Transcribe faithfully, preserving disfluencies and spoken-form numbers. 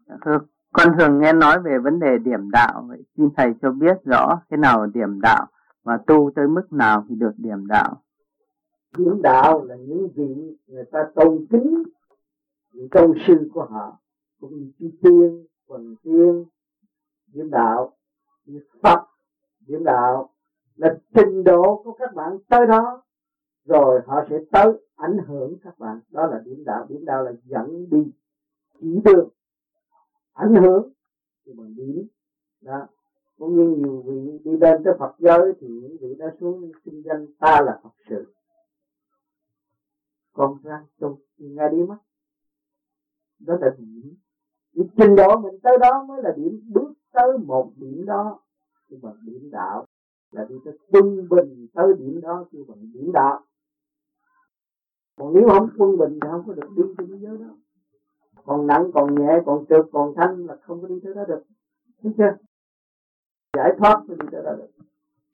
Thưa, con thường nghe nói về vấn đề điểm đạo, vậy xin thầy cho biết rõ thế nào là điểm đạo và tu tới mức nào thì được điểm đạo. Điểm đạo là những vị người ta tôn kính vị tôn sư của họ, cũng như chư tiên, quần tiên. Điểm đạo như Phật, điểm đạo là trình độ của các bạn tới đó, rồi họ sẽ tới ảnh hưởng các bạn. Đó là điểm đạo. Điểm đạo là dẫn đi, chỉ đường, ảnh hưởng thì bằng điểm đó. Cũng như nhiều vị đi lên tới Phật giới thì những vị đã xuống xưng danh ta là Phật sự, còn ra tu thì ngay đi mất. Đó là điểm. Thì trình độ mình tới đó mới là điểm, bước tới một điểm đó thì bằng điểm đạo, là đi tới quân bình tới điểm đó thì bằng điểm đạo. Còn nếu không quân bình thì không có được đi tới thế giới đó. Còn nặng, còn nhẹ, còn trượt, còn thanh là không có đi tới đó được. Thấy chưa? Giải thoát mới đi tới đó được.